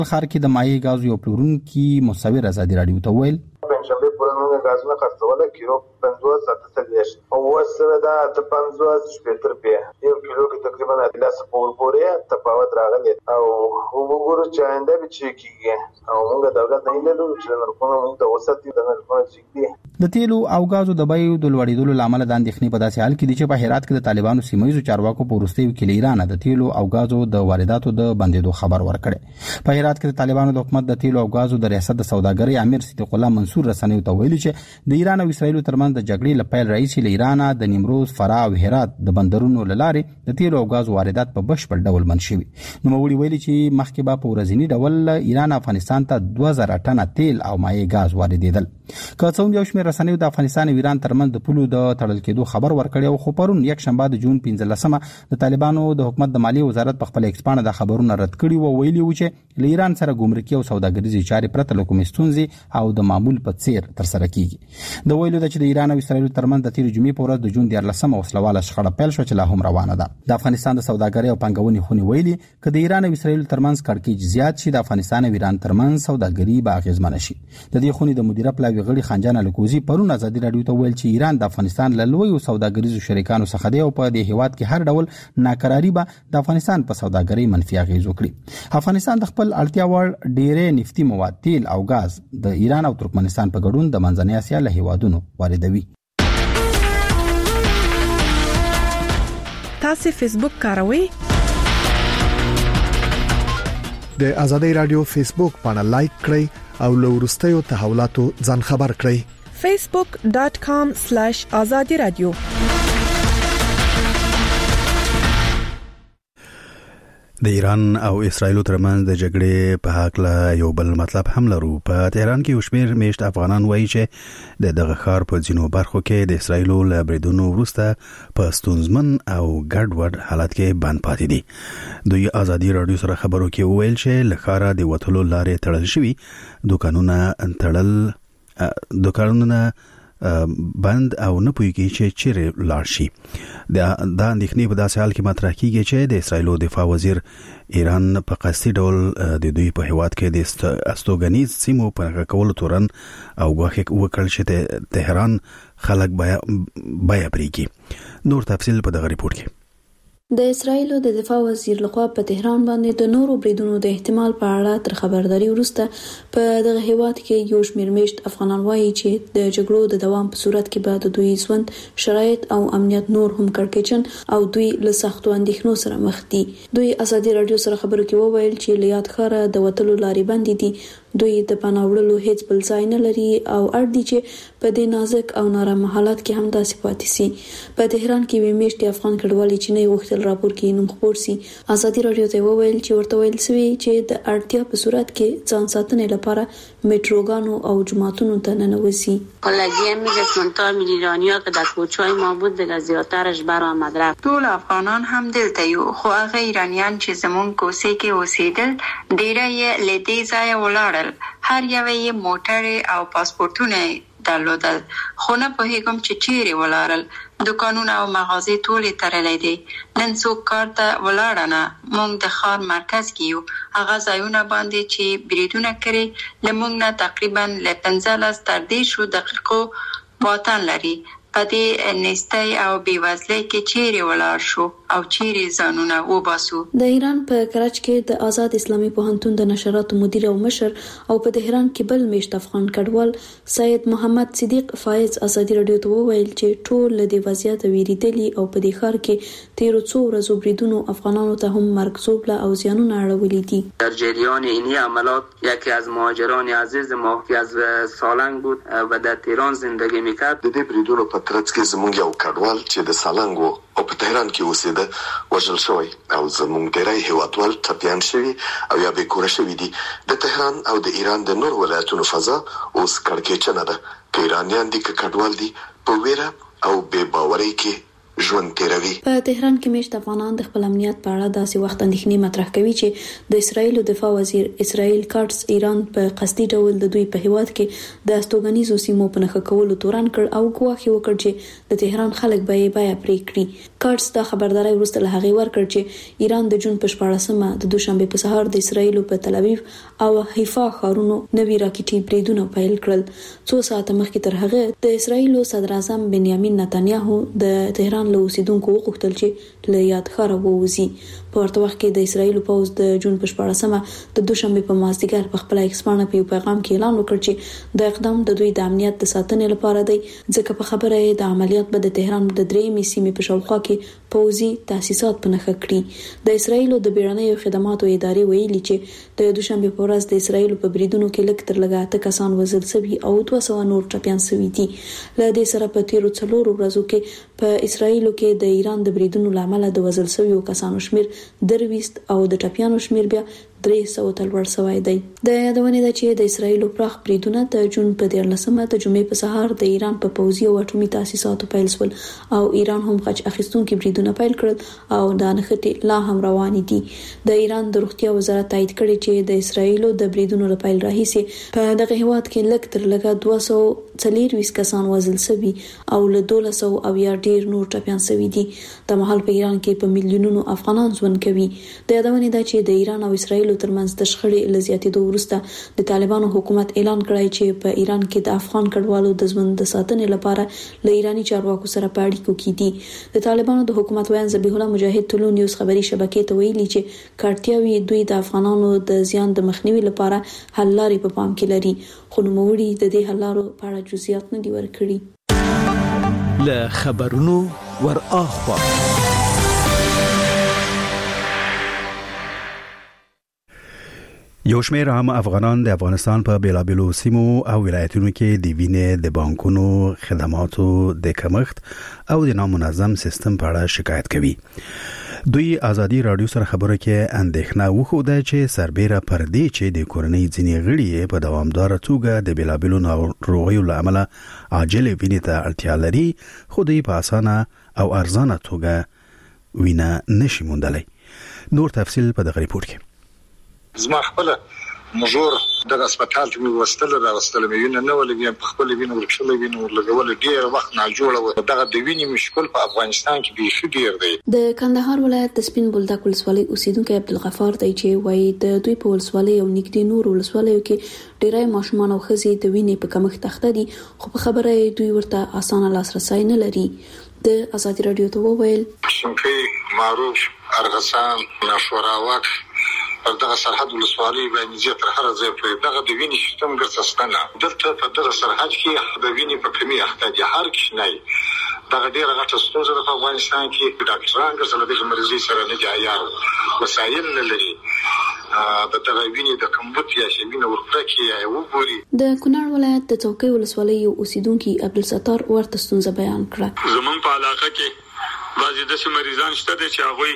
خار کې د مایع غاز یو پلورونکي مصور ازادي رادیو ته ویل پنځمه پورې غازونه خرڅول کیلو 50 ساتل او وسره دا 50 شپتر په یو کیلو کې تقریبا 10 پورې تفاوت راغلی او وګورو چې آینده به چې کیږي او موږ دولت نه لرو چې نرخونه موږ د وساتي د نرخونو چې د تیلو او غازو د بیو د لوړېدلو لامل د اندېښنې په داسې حال کې دي چې په هرات کې د طالبانو سیمایي چارواکو په وروستیو کې ایران د تیلو او غازو د وارداتو د بندیدو خبر ورکړي. په هرات کې د طالبانو د حکومت د تیلو او غازو د ریاست د سوداګرۍ امیر صدیق الله منصور رسنیو ته ویلي چې د ایران او اسرایل ترمنځ د جګړې لپاره رئیس ایران د نیمروز، فراه او هرات د بندرونو لارې د تیلو او غازو واردات په بشپړ ډول بند شوي. نو موري ویلي چې مخکې به په ورځنی ډول ایران افغانستان ته 2000 ټنه تیل او مایع غاز واردېدل. که څوم یو شمېر رسنیو د افغانستان او ایران ترمنځ د پولو د تړل کېدو خبر ورکړی او خو پرون یک شنبه د جون 15مه د طالبانو د حکومت د مالیې وزارت په خپل ایکسپانه د خبرونو رد کړي او ویلي و چې له ایران سره ګمرکي او سوداګریزي چارې پرته له کومې ستونزې او د معمول په څیر تر سره کیږي. د ویلو د چې د ایران او اسرایل ترمنځ د تیر جمعې په ورځ د جون 14مه وسلواله شخړه پیل شو چې لا هم روانه ده. د افغانستان د سوداګرۍ او پنګونې خونې ویلي چې د ایران او اسرایل ترمنځ کړکېچ زیات شي د افغانستان او ایران ترمنځ سوداګري به اغیزمنه شي. د دې خونې د مدیره پلاوي غړي خنجان الکوزي پرون ازادي رادیو ته ویل چې ایران د افغانستان له لویو سوداګریزو شریکانو څخه دی او په دې هیواد کې هر ډول ناکراری به د افغانستان په سوداګرۍ منفي اغیز وکړي. افغانستان د خپل اړتیا وړ ډېرې نفتي مواد، تیل او غاز د ایران او ترکمنستان په ګډون د منځنۍ اسیا له هیوادونو واردوي. تاسو فیسبوک کاروئ؟ د ازادي رادیو فیسبوک باندې لایک کړئ او له وروستیو تحولاتو ځان خبر کړئ. facebook.com/azadi radio. د ایران او اسرایل ترمنځ د جګړې په حق له یو بل مطلب هم لرو. په تهران کې وشمیر میشت افغانان وایي چې دغه ښار په ځینو برخو کې د اسرایل له بریدونو وروسته په ستونزمن او ګډوډ حالت کې بند پاتې دي. دوی ازادي رادیو سره خبرو کې وویل چې له ښاره د وټلو لارې تړل شوي، دوکانونه بند او نه پوهیږي چې چیرې لاړ شي. دا اندېښنې په داسې حال کې مطرح کیږي چې د اسرایل دفاع وزیر ایران په قصدي ډول د دوی په هیواد کې د استوګنیز سیمو په کولو تورن او غوښه وکړل چې تهران خلک بیا پریږي. نور تفصیل په دغه ریپورت کې. د اسرایل د دفاع وزیر لخوا په تهران باندې د نورو بریدونو د احتمال په اړه تر خبرداري وروسته په دغه هیواد کې یو شمېر میشت افغانان وایي چې د جګړو د دوام په صورت کې به د دوی ژوند شرایط او امنیت نور هم کړکېچن او دوی له سختو اندېښنو سره مخ دي. دوی ازادي رادیو سره خبرو کې وویل چې له یاد ښاره د وټلو لارې بندې دي. دوی د پناوړلو هیڅ بل ځای نه لري او اړ دي چې په دې نازک او نارامه حالت کې هم داسې پاتې سي. په تهران کې وی میشت افغان کډوالي چې نه وختل راپور کې نوم خبر سي. ازادي رادیو ته وویل چې ورته ویل سوي چې د اړتیا په صورت کې ځان ساتنې لپاره متروګانو او جماعتونو ته ننوځي. کلاجی میگه میلیون ایرانیا که در کوچه‌های ما بود دیگه زیادترش برآمد رفت. ټول افغانان هم دلته یو، خو هغه ایرانیان چې زمون کوڅه کې اوسېدل ډیره یې لدې ځای ولاړل. هر یو یې موټر او پاسپورتونه درلودل، خو نه پوهیږم چې چیرې ولاړل. دکانونه او مغازې ټولې تړلې دي. نن څوک کار ته ولاړ نه. موږ د ښار مرکز کې یو. هغه ځایونه باندې چې بریدونه کړي له موږ نه تقریبا له 15 تر 10 دقیقو واټن لري. په دې نستۍ او بیوزلۍ کې چیرې ولاړ شو او چیرې ځانونه وباسو. د ایران په کراچ کې د آزاد اسلامي پوهنتون د نشراتو مدیر او مشر او په تهران کې بل میشت افغان کډوال سید محمد صدیق فایز ازادي رادیو ته وویل چې ټول له دې وضعیت ویریدلي او په دې ښار کې تیرو څو ورځو بریدونو افغانانو ته هم مرګ ژوبله او زیانونه اړولي دي. در جریان اینی عملات یکی از مهاجران عزیز ما که از سالنگ بود و در تهران زندگی میکرد. د دې بریدونو په ترڅ کې زموږ یو کډوال چې د سالنګ او په تهران کې اوسېده وژل شوی او زموږ ډېری هیوادوال ټپیان شوي او یا بې کوره شوي دي. د تهران او د ایران د نور ولایتونو فضا اوس کړکېچنه ده. که ایرانیان دي که کډوال دي په ویره او بې باورۍ کې ژوند تیروي. په تهران کې مېشت افغانان د خپل امنیت په اړه داسې وخت اندېښنې مطرح کوي چې د اسرایل دفاع وزیر اسرائیل کارټس ایران په قصدي ډول د دوی په هیواد کې د استوګنیزو سیمو په نښه کولو تورن کړ او ګواښ وکړ چې د تهران خلک به یې بیا پرې کړي. کارټس دا خبرداري وروسته له هغې ورکړ چې ایران د جون په 14مه د دوشنبه په سهار د اسرایل په تل ابیب او حیفا ښارونو نوي راکټي بریدونه پیل کړل. 2 ساعته مخکې تر هغه د اسرایل صدر اعظم بنیامین نتنیاهو د تهران له اوسیدونکو وغوښتل چې له یاد ښار ووځي. په ورته وخت کې د اسرایل پوځ د جون په 14مه د دوشنبه په مازدیګر په خپل ایکس باندې په پیغام کې اعلان وکړ چې د اقدام د دوی د امنیت د ساتنې لپاره دی، ځکه په خبره یې د عملیات به د تهران د درېمې سیمې په شاوخوا کې پوځي تاسیسات په نښه کړي. د اسرایل د بیړنیو خدماتو ادارې ویلي چې د دوشنبه په ورځ د اسرایل په بریدونو کې لږ تر لږه 8 کسان وژل شوي او 200 نور ټپيان شوي دي. له دې سره په تیرو 4 ورځو کې په اسرایل کې د ایران د بریدونو لامل د وژل شویو کسانو شمیر 23 او د ټپيانو شمیر بیا 300 تل ورسوي دی. د یادونه ده چې د اسرایل پراخ بریدونه د جون په 14مه د جمعې په سهار د ایران په پوځي او اټومي تاسیساتو پیل شول او ایران هم غچ اخیستونکو بریدونه پیل کړل او د نښتې لا هم روان دي. د ایران د روغتیا وزارت تایید کړی چې د اسرایل د بریدونو لپاره راهیسي په دغه هیواد کې لږ تر لږه 240 کسان وژل شوي او له 1200 او یا ډیر نور ټپيان شوي دي. د محل په ایران کې په میلیونونو افغانان ژوند کوي. د یادونه ده چې د ایران او اسرایل ترمنځ د شخړې لزیاتېدو وروسته د طالبانو حکومت اعلان کړی چې په ایران کې د افغان کډوالو د ژوند د ساتنې لپاره له ایرانی چارواکو سره په اړیکو کې دي. د طالبانو د حکومت ویان ذبیح الله مجاهد ټولو نیوز خبري شبکې ته ویلي چې کارتیاوي دوی د افغانانو د زیان د مخنیوي لپاره حل لارې په پام کې لري، خو نوموړي د دې حل لارو په اړه جزئیات نه دي ورکړي. له خبرونو ور اخوا یو شمېر عام افغانان د افغانستان په بیلابیلو سیمو او ولایتونو کې د وینې د بانکونو خدماتو د کمښت او د نامنظم سیستم په اړه شکایت کوي. دوی ازادي رادیو سره خبره کې اندېښنه وښوده چې سربېره پر دې چې د کورنۍ ځینې غړي په دوامداره توګه د بیلابیلو ناروغیو له امله عاجل وینې ته اړتیا لري، خو دوی په اسانه او ارزانه توګه وینه نشي موندلی. نور تفصیل په دغه ریپورت کې. زما خپل مجور د هسپتال کې وستل مې وینه نه ولګم، په خپل وینه ورکشل وینه ولګول ډیر وخت نه جوړه و. دغه د وینې مشکل په افغانستان کې به ډیر دی. د کندهار ولایت د سپین بولدک ولسوالۍ اوسیدونکو عبدالغفار دی چې وایي د دوی په ولسوالۍ او نږدې نور ولسوالیو کې ډیری ماشومان او ښځې د وینې په کمښت اخته دي، خو په خبره دوی ورته اسانه لاسرسي نه لري. د ازادي رادیو ته وویل شمپي معروف ارغسان ناشوراوک پر دغه سرحد ولسوالۍ باندې زه تر هر ځای په دغه د وینې سیستم ګرځستانه دلته په دغه سرحد کې د وینې په کمی اخته دي. هر کښنه دغه ډیره غټه ستونزه ده په افغانستان کې. ډاکټران ګرځول د مریضي سره نه جایار وسایل نه لري. د دغه وینې د کمبود یا شوینه ورکړه یا وګوري. د کونړ ولایت د څوکۍ ولسوالۍ یو اوسیدونکي عبدالستار ورته ستونزه بیان کړه. زمون په علاقه کې بعضې داسې مریضان شته دي چې هغوی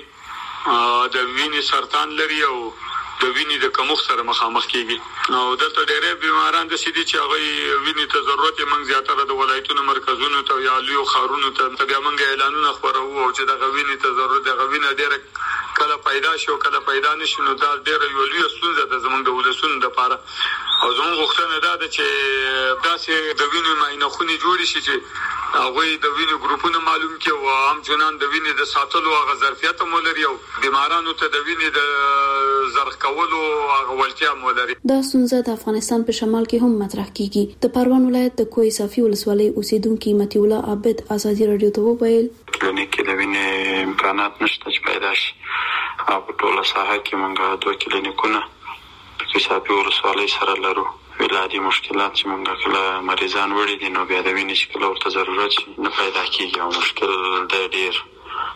د وینې سرطان لري او د وینې د کمښت سره مخامخ کیږي. او دلته ډېری بیماران داسې دي چې هغوی وینې ته ضرورت یې موږ زیاتره د ولایتونو مرکزونو ته یا لویو ښارونو ته بیا موږ اعلانونه خپروو او چې دغه وینې ته ضرورت دغه وینه ډېره کله پیدا شي او کله پیدا نه شي، نو دا ډېره یوه لویه ستونزه ده زموږ د ولسونو دپاره. او زموږ غوښتنه دا ده چې داسې د وینې معاینه خونې جوړې شي چې هغوی د وینې ګروپونه معلوم کړي او همچنان د وینې د ساتلو هغه ظرفیت هم ولري او بیمارانو ته د وینې د زرخ کولو هغه وړتیا هم ولري. دا ستونزه د افغانستان په شمال کې هم مطرح کیږي. د پروان ولایت د کوه صافي ولسوالۍ اوسیدونکي متي الله عابد ازادي رادیو ته وویل کلینیک کې د وینې امکانات نشته چې پیدا شي. او په ټوله ساحه کې موږ 2 کلینیکونه کوه صافي ولسوالۍ سره لرو. ولادي مشکلات چې موږ کله مریضان وړي دي نو بیا د وینې چې کله ورته ضرورت شي نه پیدا کیږي او مشکل د ډیر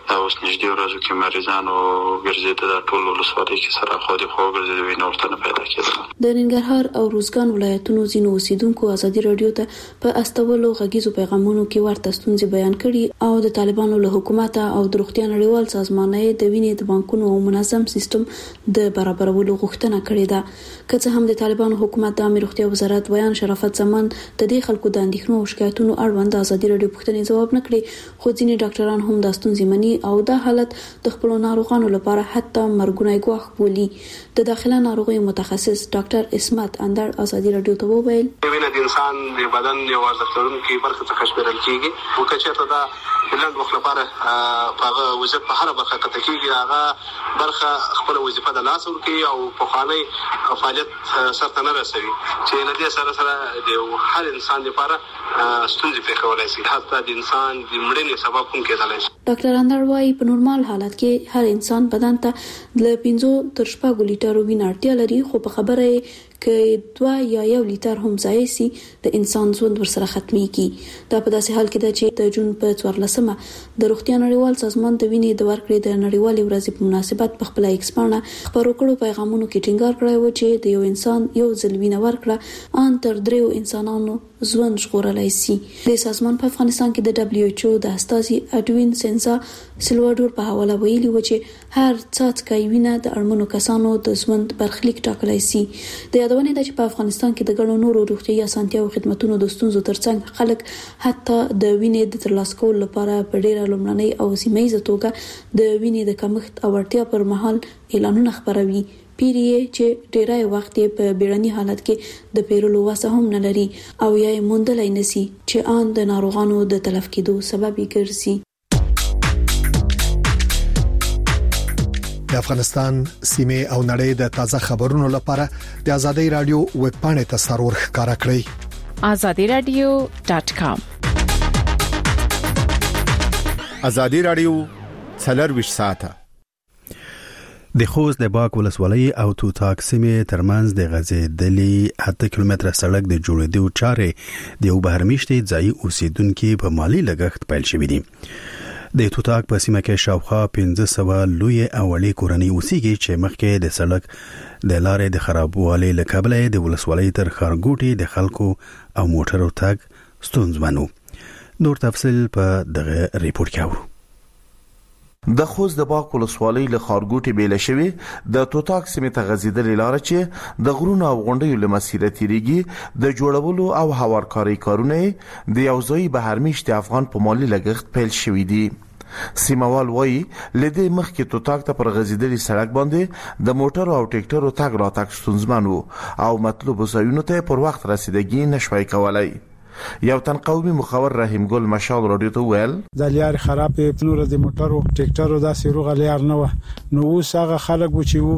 دا اوس نږدې ورځو کې مریضانو ګرځېده د ټول ولسوالۍ کې سره خو دې خو ګرځېده وینه ورته نه پیدا کېده. د ننګرهار او روزګان ولایتونو ځینو اوسیدونکو ازادي رادیو ته په استولو غږیزو پیغامونو کې ورته ستونزې بیان کړي او د طالبانو له حکومت او د روغتیا نړیوال سازمان د وینې د بانکونو او منظم سیستم د برابرولو غوښتنه کړې ده. که څه هم د طالبانو حکومت د امیر روغتیا وزارت بیان شرافت زمان د دې خلکو د اندېښنو او شکایتونو اړوند ازادي رادیو پوښتنې جواب نه کړي، خو ځینې ډاکټران هم دا ستونزې مني او دا حالت د خپل ناروغانو لپاره حتی مرګونی ګواښ بولي. د داخله ناروغیو متخصص ډاکټر اسمت اندر ازادي رادیو ته وویل وینه د انسان د بدن یو ارزښت لرونکي برخه څخه شمیرل کیږي او که چېرته دا بلند وخت لپاره هغه وظیفه په هر برخه کې کیږي، هغه برخه خپل وظیفه د لاس ورکوي او په خاني فعالیت سره نه رسوي چې نه دې سره د هر انسان لپاره ستونزې پیښولای شي، حتی د انسان د مړینې سبب هم کېدای شي. ډاکټر اندر وايي په نورمال حالت کې هر انسان بدن ته ل 5 تر 6 لیټر وینه اړتیا لري، خو په خبره کې 2 یا 1 لیټر هم ځای سي د انسان ژوند ورسره ختميږي. دا په داسې حال کې ده چې د جون په 14مه د روغتیا نړیوال سازمان د وینې د ورکړې د نړیوالې ورځې په مناسبت په خپل ایکس پاڼه خبرو کړو پیغامونو کې ټینګار کړی و چې د یو انسان یو ځل وینه ورکړه ان تر 3 انسانانو ژوند ژغورلای شي. د سازمان په افغانستان کې د دبليو ایچ او د استازي اډوین سنسا سلوادور په حواله ویلي و چې هر څاڅکی وینه د اړمنو کسانو د ژوند برخلیک ټاکلای شي. د یادونه ده چې په افغانستان کې د ګڼو نورو روغتیايي اسانتیاو او خدماتو د ستونزو ترڅنګ خلک حتی د وینې د ترلاسه کولو لپاره په ډیره لومړنۍ او سیمه‌ییزه توګه د وینې د کمښت او اړتیا پر مهال اعلانونه خپروي، پیریه چې ډیرای وخت په بیړني حالت کې د پیرلو واسه هم نه لري او یا موندلای نسی چې ان د ناروغانو د تلف کېدو سبب ګرځي. د افغانستان سیمه او نړۍ د تازه خبرونو لپاره د ازادي رادیو ویب پاڼه ته سرور ښکارا کړئ azadiradio.com. ازادي رادیو څلرويش ساعته د خوست د باک ولسوالۍ او توتاک سیمې ترمنځ د غځېدلې 8 کیلومتره سړک د جوړېدو چارې د یو بهرمشتي ځای اوسیدونکو په مالی لګښت پیل شوې دي. د توتاک په سیمه کې شاوخوا 1500 لوی اوړي کورنۍ اوسېږي چې مخکې د سړک د لارې د خرابوالي له کبله د ولسوالۍ تر خارګوټي د خلکو او موټرو تګ ستونزمن و. نور تفصیل په دغه ریپورت کې اورو. د خوست د باک ولسوالۍ له خارګوټي بیل شوی د توتاک سیمه ته غځېدلې لار چې د غرونو او غونډیو له مسیره تیریږي د جوړولو او هوارکاري کارونه د یو ځای بهرمشت افغان په مالی لګښت پیل شوی دي. سیموال وایي لدې مخکې توتاک ته پر غځېدلې سړک باندې د موټر او ټریکټرو تګ راتګ ستونزمن و او مطلوب ځایونو ته پر وخت رسیدګي نشوي کولای. یو تن قومي مخور رحیم ګل مشال رادیو ته ویل د لیار خراب نور د موټرو ټریکټرو داسې روغ لیار نه و، نو اوس هغه خلک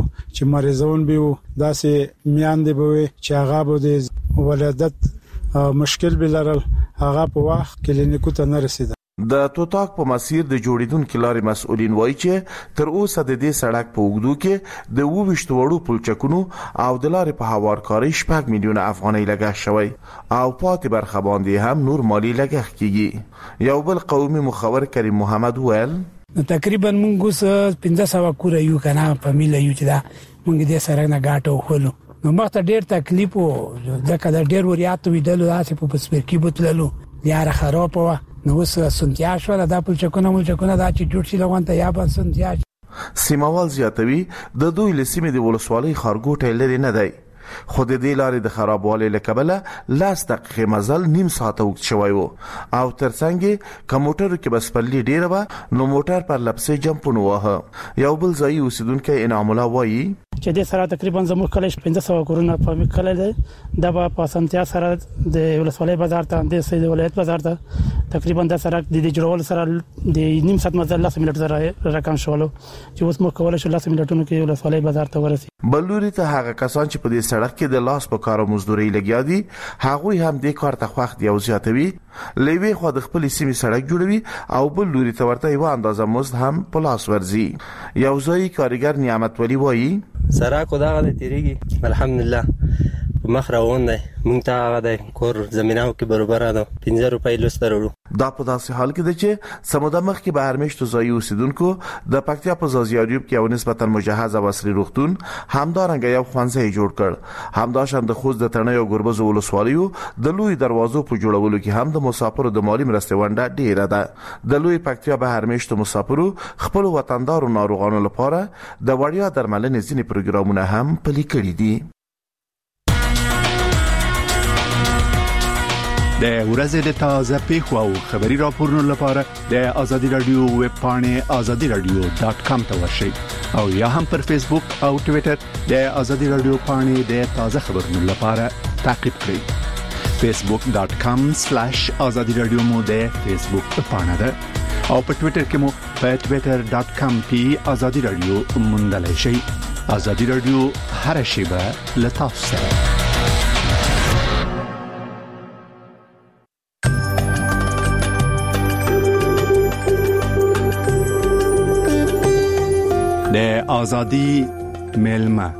چې مریضون به داسې میاندې به چې هغه به د ولادت مشکل به لرل، هغه په وخت کلینیکو ته نه رسیدل. د توتاک په مسیر د جوړیدونکو لارې مسؤلین وایي چې تر اوسه د دې سړک په اوږدو کې د 22 وړو پلچکونو او د لارې په هوارکاري 6 میلیونه افغانۍ لګښت شوی او پاتې برخه باندې هم نور مالی لګښت کیږي. یو بل قومي مخور کریم محمد ویل تقریبا موږ 1500 کور یو کنه فامیل یو چې دا موږ دې سره نه غاټو خلو نو مخته ډیر تکلیف او ځکه دا ډیر وریات ویدلو داسې په سپیرکی بوتللو یاره خراب و نو وس سنتیا شو دا پلچکونه دا چې جوړ شي لغونته یا به سنتیا. سیموال زیاتوي د دوی لسیمه د ولسوالۍ خارګوټه لري نه دی، خو د دې لارې د خرابوالي له کبله 10 دقیقې مزل نیم ساعت وخت شوی وو او ترڅنګ کمپیوټر کې بس پرلی ډیره و نو موټر پر لپسې جمپونه وه. یو بل ځای اوسیدونکو انعام الله وایي چې د سره تقریبا زموږ کله 1500 کورونه په کله ده د په سنتیا سره د ولسوالۍ بازار ته د سید ولایت بازار ته تقریبا د سره د جوړول سره د نیم ساعت مزل 10 منټ سره رقم شولو چې اوس مو کولای شو 10 منټونو کې ولسوالۍ بازار ته ورسي. بلوري ته هغه کسان چې په دې سړک کې د لاس په کارو مزدوري لګیا دي هغه هم د کار ته وخت یو زیاتوي، لوي خو د خپل سیمې سړک جوړوي او بلوري ته ورته یو اندازه مزد هم په لاس ورزي. یو ځای کارګر نعمت ولی وایي سره کو دا غل تیریږي الحمدلله مخ روان دی مونږ ته هغه د کور زمیناو کې برابر ده 15 روپۍ لسته وروړو. دا په داسې حال کې ده چې سموده مخ کې بهر میشتو ځایي اوسیدونکو د پکتیا په زازیاریوب کې یو نسبتا مجهز او عصري روغتون همدارنګه یو ښوونځی جوړ کړ. همداشان د خوست د تڼیو ګربز ولسوالیو د لوی دروازو په جوړولو کې هم د مسافرو د مالی مرستې ونډه ډیره ده. د لوی پکتیا بهر میشتو مسافرو خپل وطندارو ناروغانو لپاره د وړیا درملنې ځینې پروګرامونه هم پلي کړي دي. د ورځې د تازه پیښو او خبري راپورونو لپاره د ازادي رادیو ویب پاڼې azadiradio.com ته ورشئ او یا هم پر فیسبوک او ټوئیټر د ازادي رادیو پاڼې د تازه خبرونو لپاره تعقیب کړئ. facebook.com/azadiradio مو د فیسبوک پاڼه ده او په ټوئیټر کې مو په twitter.com/azadiradio موندلای شئ. ازادي رادیو هر شیبه له تاسو سره. د ازادي ملما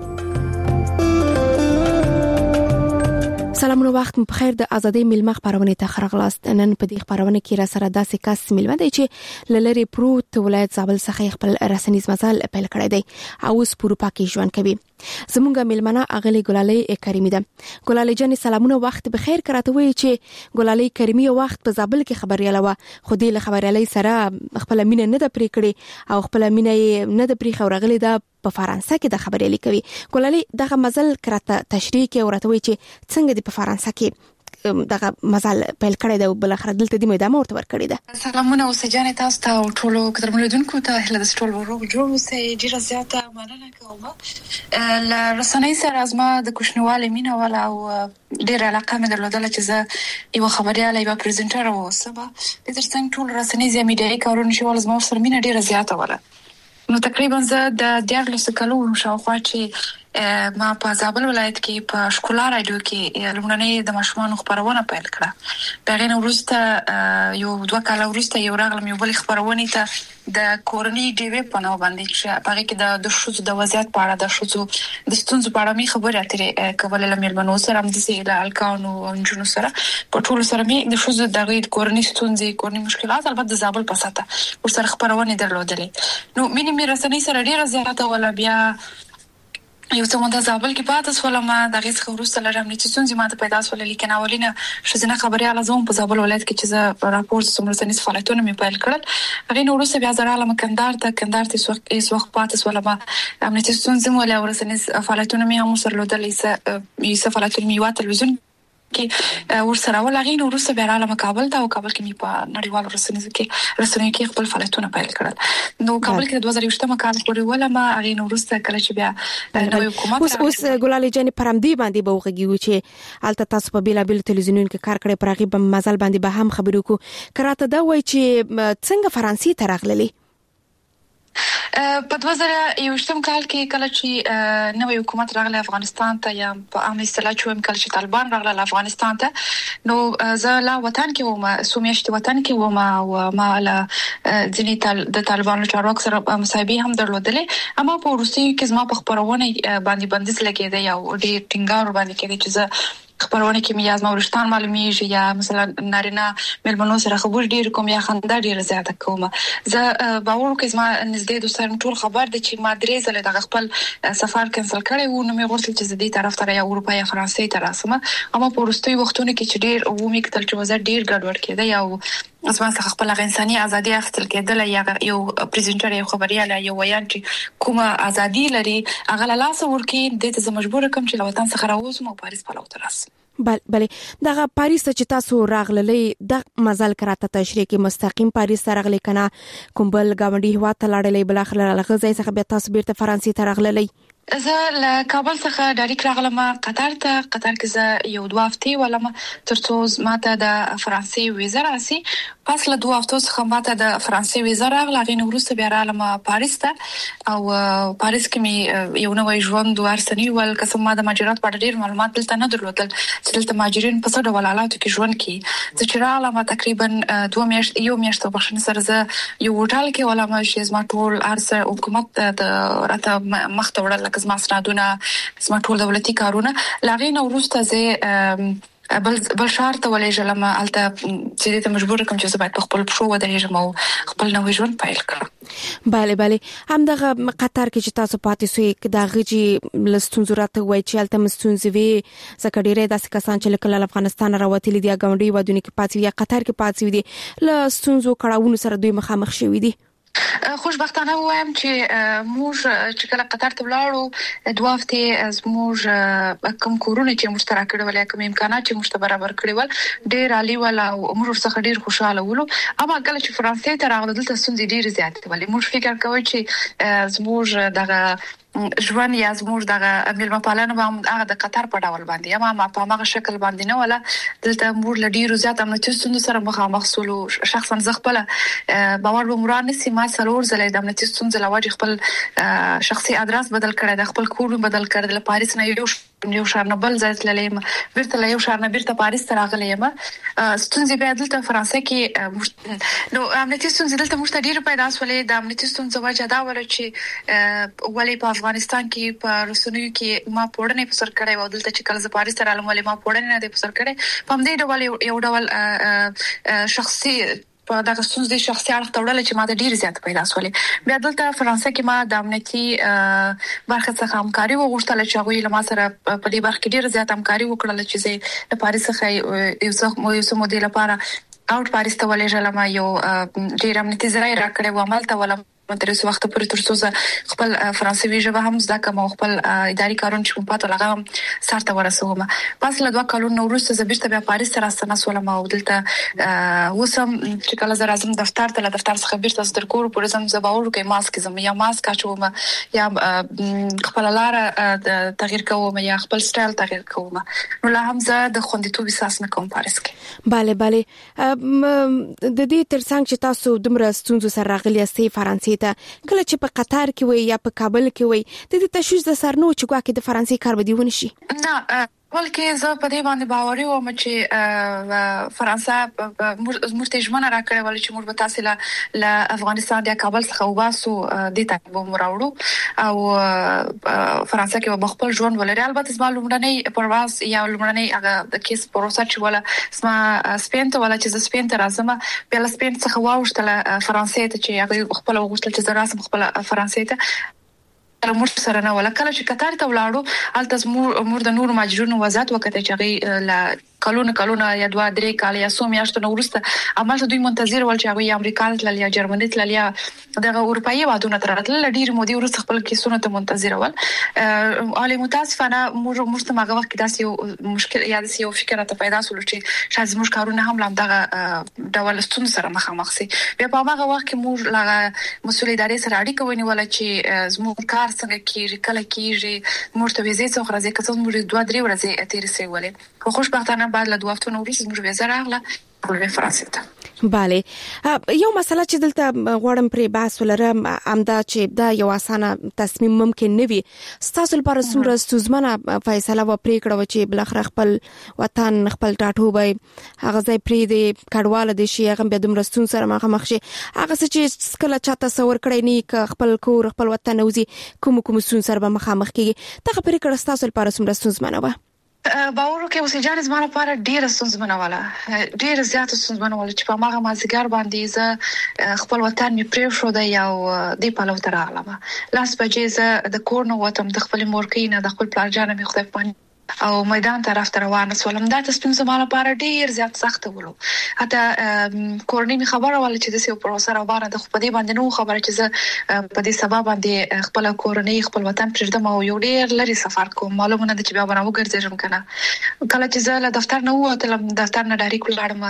سلام نو وخت په خیر. د ازادي ملما خبرونه ته خرغلاست. نن په دې خبرونه کې را سره داسې کس ملما دی چې لری پروت ولایت زابل څخه خپل رسنیز مزل پیل کړی دی او اوس پورو پاکي ژوند کوي. زمونږه ملمنه اغلی ګلالۍ کریمی ده. ګلالۍ جان سلامونه وخت بخیر. کراته وی چې ګلالۍ کریمی وخت په زابل کې خبرياله و خو دې له خبريالۍ سره خپل مینه نه د پرې کړې او خپل مینه نه د پرې خورغلی ده په فرانسه کې د خبريالۍ کوي. ګلالۍ دغه مزل کراته تشریح کې ورته وی چې څنګه د په فرانسه کې دغه مزل پیل کړی دی او بل اخر دلته د میدان ورته ور کړی ده. سلامونه او سجانه تاسو ته ټولو قدرمنونکو ته هله د ټولو ورو جوړو سه ډیره زیاته مننه کوم. ل رسنۍ سره ازما د کوشنواله مینه ولا او ډیره علاقه مې درلودله چې زه یو خبرياله یو پریزنټر وسم. د ترڅنګ ټول رسنۍ زمي ډیره کارونه شول زما سره مینه ډیره زیاته ولا. نو تقریبا زه د 14 کلونو شاوخوا چې ما په زابل ولایت کې په شکولا رادیو کې لومړنۍ د مشمون خبرونه پیل کړه. بغیر وروسته یو 2 کال وروسته یو راغلم یو بل خبرونه ته د کورنۍ ډي وی په نوم باندې چې هغه کې د شوزو د وضعیت په اړه د شوزو د ستونزو په اړه می خبرې اترې کولې لمرمنو سره هم د سیل الکانو او انجونو سره په ټول سره می د شوزو د کورنۍ ستونزې کورنۍ مشکلات البته د زابل په ساته ورسره خبرونه درلودلې. نو مې رسنۍ سره ډیره زیاته ولا بیا یو څه مونږ د زابل کې پاتې سولم د غیس خبرسته لرم چې څنګه ماته پیدا سول لیکن اولینه شزنه خبري علازم په زابل ولایت کې چې راپور سمرسنیس فعالیتونه می پیل کړل. غین ورسته بیا زراله مکندار ته اس وخت پاتې سولم امنیتي څنګه مولا ورسنیس فعالیتونه می هم سره لودلې یې فعالیتونه می وا تلویزیون کې ورسره ولغین ورسته بیا رااله کابل ته او کابل کې می په نړیوال رسنیو کې خپل فعالیتونه پیل کړل. نو کابل کې 2020 کال پورې ولما غین ورسته کله چې بیا نوې حکومت اوس ګلالۍ جان پرمدی باندې به وغږیږي چې الته تاسو په بیلابل تلویزیونونو کې کار کړی پرغي په مزل باندې به هم خبرو کو کراته دا وای چې څنګه فرانسې ته راغللی. په 2021 کال کې کله چې نوې حکومت راغله افغانستان ته یا په عام اصطلاح چې کله چې طالبان راغله افغانستان ته نو زه لا وطن کې وم سومیشت وطن کې وم او ما له ځینې د طالبانو چارواکو سره مصاحبه هم درلودلې اما په روسي کې زما په خبرونه باندې بندیز لګیده یا ډېر ټینګار باندې کېږي چې زه خبرونه کې مې از مورستان معلومیږي یا مثلا نارینه ملمنو سره خبر ډیر کوم یا خندا ډیر زیاته کوم. زه باور کوم زما نږدې دوستان ټول خبر دي چې ما درې ځله د خپل سفر کینسل کړی و نو مې غوښتل چې زه دې طرف ته یا اروپا یا فرانسې ته راسم اما په وروستي وختونو کې چې ډیر و مې کتل چې وزه ډیر ګډوډ کېده یا زما څخه خپل انساني ازادي اخیستل کېدل یا یو پریزنټر یو خبرياله یو ویان چې کومه ازادي لري هغه له لاس ورکی د ته مجبور کوم چې وطن څخه راوځم او پاریس په لور راسم. بله دغه پاریس چې تاسو راغللې د مزل کراته تشریح کې مستقیم پاریس ته راغلي کنه کوم بل گاونډي هوا ته لاړلې بل اخر لغزه څخه به تاسو بیرته فرانسې ته راغللې. زه له کابل څخه ډایرکټ راغلم قطر کې زه یو 2 هفته ولم ترڅو ماته د فرانسې ویزا راسي پس له 2 هفتو څخه ماته د فرانسې ویزا راغله غین ورسته بیا رالم پاریس ته او پاریس کې می یو نوې ژوند ورسنی ول قسم ما د مهاجرت په ډیر معلومات دلته نه درلودل چې دلته مهاجرین په څه ډول حالاتو کې ژوند کوي. زه چې رالم تقریبا 2 میاشتې بخښنه سره زه یو هوټل کې ولم چې زما ټول ارسه حکومت د راته مخ ته وړل لکه زما سنادونه زما ټول دولتي کارونه لاغې نو وروسته زه بل شهر ته ولېږم الته چې ته مجبور کوم چې زه باید په خپل پښو ودرېږم او خپل نوې ژوند پیل کړم. bale همدغه قطر کې چې تاسو پاتې سوې دا غږی لستون زورات وای چې الته مستونزوي زکه ډېرې داسې کسان چې لکه افغانستان راوتلي دي غونډي ودونی کې پاتې یا قطر کې پاتې دي لستونزو کړهونو سره دوی مخامخ شوي دي. خوشبختانه وایم چې موږ چې کله قطر ته ولاړو دوه هفته زموږ کوم کورونه چې موږ ترا کړو ولې کوم امکانات چې موږ ته برابر کړی ول ډېر عالی ولا موږ څخه ډېر خوشاله ولو اما کله چې فرانسې ته راغله دلته ستونزې ډېر زیات ولې موږ فکر کوو چې زموږ دغه ژوند یا زموږ دغه میلمه پالنه به هغه د قطر په ډول باندې اما ما په هغه شکل باندې نه ولا دلته موږ لډیرو زیات امنیتي ستونزو سره مخامخ سولو شخصا زغپل باور به مرانه سیمه سلور زلې د امنیتي ستونزو لواجه خپل شخصي ادرس بدل کړی د خپل کور بدل کړی د پاریس نه یو شهر نه بل ځای تللم بیرته یو شهر نه بیرته پاریس ته راغلم ستونزې به دلته فرانسې کې نو امنیتي ستونزې دلته موږ ته ډیره پیدا شولې د امنیتي ستونزو وجه دا ول چې ولې په افغانستان کې په رسنیو کې ما پوړنې په سر کړې و دلته چې کله ز پاریس ته رالم ولې ما پوړنې نه په سر کړې په دې ډول یو ډول شخصي په دغه ستونزې شخصي اړخ ته وړل چې ما ته ډیر زیات پیدا شولې بیا دلته فرانسې کې ما د امنیتي برخه څخه همکاري وغوښتل چې هغه له ما سره په دې برخه کې ډیر زیات همکاري وکړل چې زه د پاریس څخه یو څه مودې لپاره اوټ پاریس ته ولېږم یو ډیر امنیتي ځای راکړې و عمل ته ولم تر څو وخت پورې ترڅو خپل فرانسوي ژبه هم زده کوم خپل اداري کارونه چې په پاتو لغم سارته ورسوم پس له دوه کلونو وروسته زه بیرته بیا پاریس ته راستنه سولم او دلته وسم چې کله زه راځم دفتر ته له دفتر څخه بیرته ستر کور پورې زم زباور کې ماسک زم یا ماسک اچوم یا خپل لار تغییر کوم یا خپل سټایل تغییر کوم نو لا هم زه د خوندیتوب احساس نه کوم پاریس کې. bale د دې ترڅنګ چې تاسو دمر ستونزو سره راغلی استئ فرانسې کله چې په قطر کې وي یا په کابل کې وي د دې تشویش د سرنو چې ګواکې د فرانسې کار بدی ونشي نه ولکه زه په دې باندې باوري وم چې فرانسه مرته ژمنه راکړې ول چې موږ به تاسو له افغانستان د کابل څخه وباسو د ته به مراوړو او فرانسه کې به خپل ژوند ولري البته زما لومړنۍ پرواز یا لومړنۍ هغه د کیس پروسه چې ولا زما سپین ته ولا چې سپین ته راځم بیا له سپین څخه واوښتل فرانسې ته چې هغه خپل وغوښتل چې زه راسم خپل فرانسې ته موږ سره نه ولا کله چې قطر ته ولاړو الته موږ د نور ماجرونو وضاحت وکړه چې هغه لا کلونه یا 2-3 کال یا سو میاشتو ورسته عمل دوی منتظر ول چې هغه امریکا تل یا جرمني تل یا دغه اروپאי وادونه تراتل ډیر مودي ورسته خپل کیسونه ته منتظر ول علي متاسفانه موږ ته هغه وخت داسې یو مشکل یا داسې یو فکر ته پیدا شول چې شاید موږ کارونه هم لام دغه ډول ستون سره مخامخ سي بیا په هغه وخت کې موږ لا مسول ادارې سره اړیکه ونیول چې زموږ کار څنګه کیږي کله کیږي موږ ته ویزې څو ورځې کڅو موږ 2-3 ورځې تیر سي ولې خو خوشبختانه بعد له 2 هفتو وروسته موږ ویزه راغله په فرانسې ته. bale یو مسله چې دلته غواړم پرې بحث ولرم امدا چې دا یو اسانه تصمیم ممکن نه وي ستاسو لپاره څومره ستونزمنه فیصله و پرې کړو چې بل اخر خپل وطن خپل ټاټوبای هغه ځای پرې دی کډواله دي شي هغه به د مرستون سره مخ شي هغه چې کله چا تصور کړی نه خپل کور خپل وطن نوزي کوم ستون سره مخ کیږي دا پرې کړ ستاسو لپاره څومره ستونزمنه و باور کې اوسې جان زما لپاره ډیره ستونزمنه ولا ډیره زیاته ستونزمنه ولا چې په ماغه مازیګر باندې زه خپل وطن می پرې شو د یو دی په لور راغلم لاس بجې زه د کور نو وتم د خپل مورکې نه د خپل پلار جان می خدای پانی او میدان طرف ته روانه سولم دا تصمیم زما لپاره ډیر زیات سخت ولو حتی کورنۍ می خبره ول چې د سیو پروسه روانه د خپل باندې نو خبره چې زه په دې سبب باندې خپل کورنۍ خپل وطن پرېږدم او یو ډیر لري سفر کوم معلومه نه چې بیا باندې وګرځم کنه کله چې زه له دفتر نه ووتلم دفتر نه ډایرکټ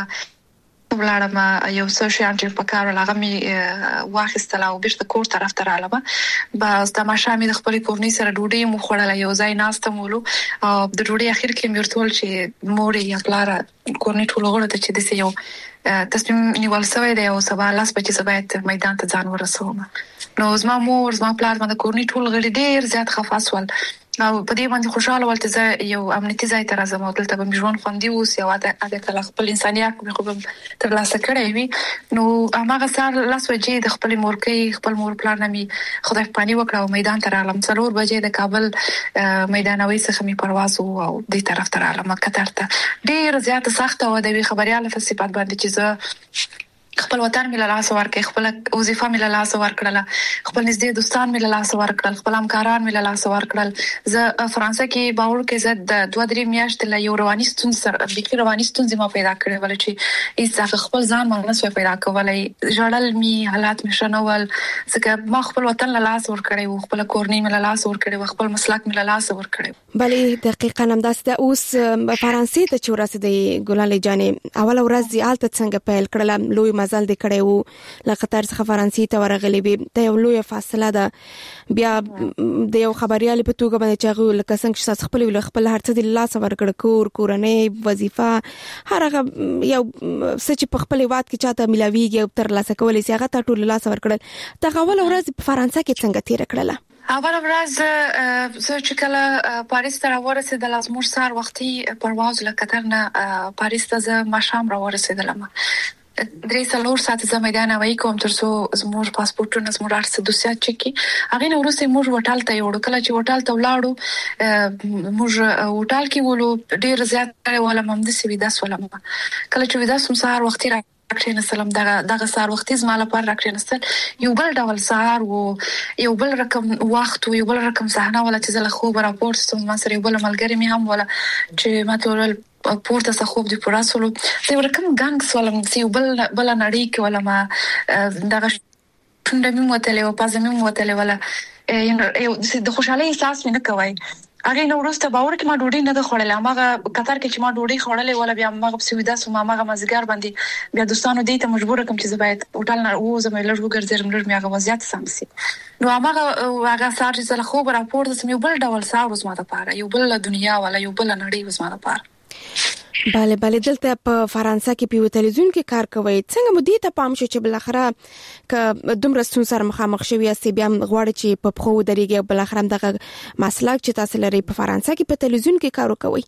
ولاړم یو څه شیان چې په کار لغه می واخیستل او بیرته کور طرف ته رالم بس د ماشامي د خپل کورنۍ سره ډوډۍ مو خوړل یو ځای ناستم ولو او د ډوډۍ اخر کې مرتول چې مور یې خپل کورنۍ ټول غوړه چې د یو تصمیم نیول شوی دی او سبا لاس بچي سبا ته میدان ته ځان ورسوم نو زما مور زما پلار باندې کورنۍ ټول غړي ډیر زیات خفاس ول او په دې باندې خوشاله ولته زه یو امنیتي ځای ته راځم او دلته به ژوند خوندي اوس یو اده کله خپل انسانيت خو تر لاسه کړی وي نو هغه سار لاس وجې د خپل مورکې خپل مور پلان نمي خدای پانی وکړه او میدان ته رالم 4 بجې د کابل میدانوي څخه می پرواز او د طرف ته رالم قطر ته ډیر زیات سخت او د خبريال په صفات باندې چې زه خپل وطن مل لاس ورکړ خپل وظیفه مل لاس ورکړل خپل نږدې دوستان مل لاس ورکړل خپل همکاران مل لاس ورکړل زه فرانسه کې باور کې زه د 2-3 میاشتې له یو رواني ستونزې ما پیدا کړې ول چې ایسه خپل ځان ما نه پیدا کولای ژړل می حالات مې شنول ځکه ما خپل وطن له لاس ورکړی او خپل کورنۍ مل لاس ورکړی خپل مسلک مل لاس ورکړی بلې دقیقاً هم داسې اوس فرانسې ته چې ورسېدې ګلالۍ جانې اول ورځ یالته څنګه پیل کړل لوی مزل د کړي وو له قطر څخه فرانسې ته ورغلي وي ته یو لوی فاصله ده بیا د یو خبريال په توګه باندې چې لکه څنګه چې خپل خپل هرڅه د لاس ورکړ کورنۍ وظیفه هر هغه یو سچ په خپل وخت کې چاته ملاويږي او تر لاسه کولای سي هغه ته ټول لاس ورکړل ته اول ورځ په فرانسه کې څنګه تیر کړله اول ورځ زه چې کله پاریس ته ورسېدم د لازمور سار وختي پرواز له قطر نه پاریس ته زه مشام را ورسېدم 3 ساعت زه میدان وای کوم ترڅو زموږ پاسپورتونه زموږ ارڅ دوسیات چکی هغه نو ورسې موږ وټال ته یو کله چې وټال ته ولاړو موږ وټال کې ولو ډیر زیات ولا ممد سي ودا سولم کله چې ودا سم سهار وختي راکړین سلام دغه سهار وختي زما لپاره راکړین سل یو بل ډول سهار او یو بل رقم وخت او یو بل رقم صحنه ولا چې زله خو راپورټ ستوم ما سره یو بل ملګری می هم ولا چې ما ټول پورته څخه خوب دی پراسولو زه ورکم ګنګ سوالم چې بل نړۍ کې ولا ما دغه څنګه مې وتلې او پازه مې وتلې ولا یو د خوشحالي احساس مې نه کوي هغه نو ورسته باور کې ما ډوډۍ نه خوړلې هغه قطر کې چې ما ډوډۍ خوړلې ولا بیا ما سویدا سم ما مازګار باندې بیا دوستانو دې ته مجبور کوم چې زبایت هوټل نه وځم لږ وګرځم لږ مې هغه وضعیت سمسي نو هغه سار چې زله خو راپورټ سم یو بل ډول سار وز ما ته پاره یو بل دنیا ولا یو بل نړۍ وز ما ته پاره بله دلته په فرانسه کې په تلویزیون کې کار کوي څنګه مو دې ته پام شو چې بل اخره ک دومره ستون سره مخامخ شوی یاستئ بیا غواړي چې په خو درېږي بل اخره دغه مسلک چې تاسو لري په فرانسه کې په تلویزیون کې کار کوي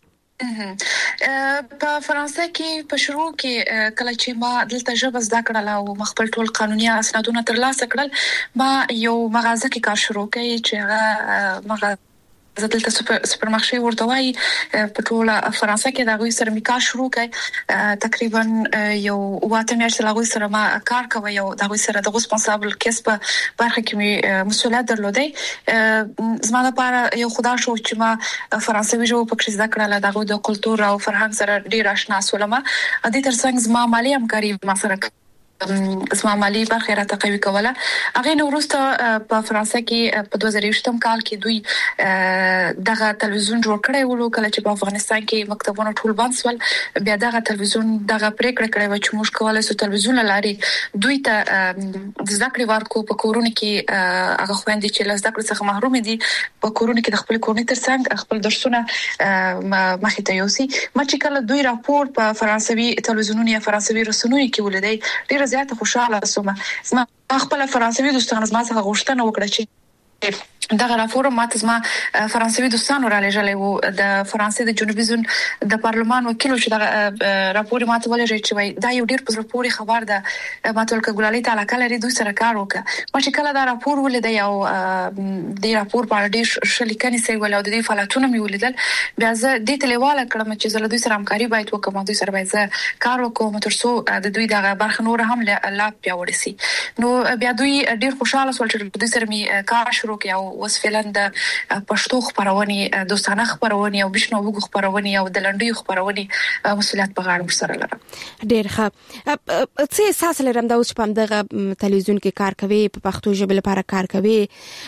په فرانسه کې په شروع کې کله چې ما دلته ژبه زده کړل او مخبل ټول قانوني اسنادونه ترلاسه کړل ما یو مغازه کې کار شروع کړ چې هغه زه دلته سوپر مارکیټ ورته وای په ټول فرانسه کې دا غوي سره می کار شروع کړ تقریبا یو واته میاشتې لا غوي سره ما کار کوي او دا غوي سره د ریسپانسابل کسب برخه کې می مسؤلیت درلودې زما لپاره یو خدا شو چې ما فرانسوي ژبه په کې زده کړل دا غوي د کلتور او فرهنګ سره ډیر آشنا سولم د دې ترڅنګ زما مالی همکاري ما سره اسمه مالی برخه را تقوی کوله هغه نو وروسته په فرانسه کې په 2020 کال کې دوی دغه تلویزیون جوړ کړی ولو کله چې په افغانستان کې مکتبونه ټول بند سول بیا دغه تلویزیون دغه پریکړه کړې چې موږ کولای شو تلویزیون لاري دوی ته د ذکر ورکو په کورونه کې هغه خويندې چې له ذکر څخه محروم دي په کورونه کې د خپل کورنۍ ترڅنګ خپل درسونه مخې ته یوسي ما چې کله دوی راپور په فرانسوي تلویزیونونو یا فرانسوي رسنیو کې ولیدای ډیر زیاته خوشاله سوم زما خپل فرانسوي دوستان زما څخه غوښتنه وکړه چې دغه راپور ماته زما فرانسوي دوستانو را لېږلې وو د فرانسې د جنوبي زون د پارلمان وکیل چې دغه راپور ماته ولېږي چې وای دا یو ډیر په راپور خبر ده ماته ولکه ګلالي تعالی کله لري دوی سره کار وکړه ما چې کله دا راپور ولید یو د راپور په اړه ډیر شلیکني سي ول او د دې فعالیتونو مې ولیدل بیا زه د تلیواله کړم چې زه له دوی سره همکاري باید وکړم دوی سره باید کار وکړم ترڅو د دوی دغه برخه نور هم لا پیاوړی سي نو بیا دوی ډیر خوشاله سول چې دوی سره مې کار شروع کړ اوس فعلا د پښتو خبرونه دوستانه خبرونه او بشنو وګ خبرونه او د لنډي خبرونه مسؤلیت په غاړه سره لرم ډیر ښه څه احساس لرم دا اوس په دغه تلویزیون کې کار کوي په پښتو ژبه لپاره کار کوي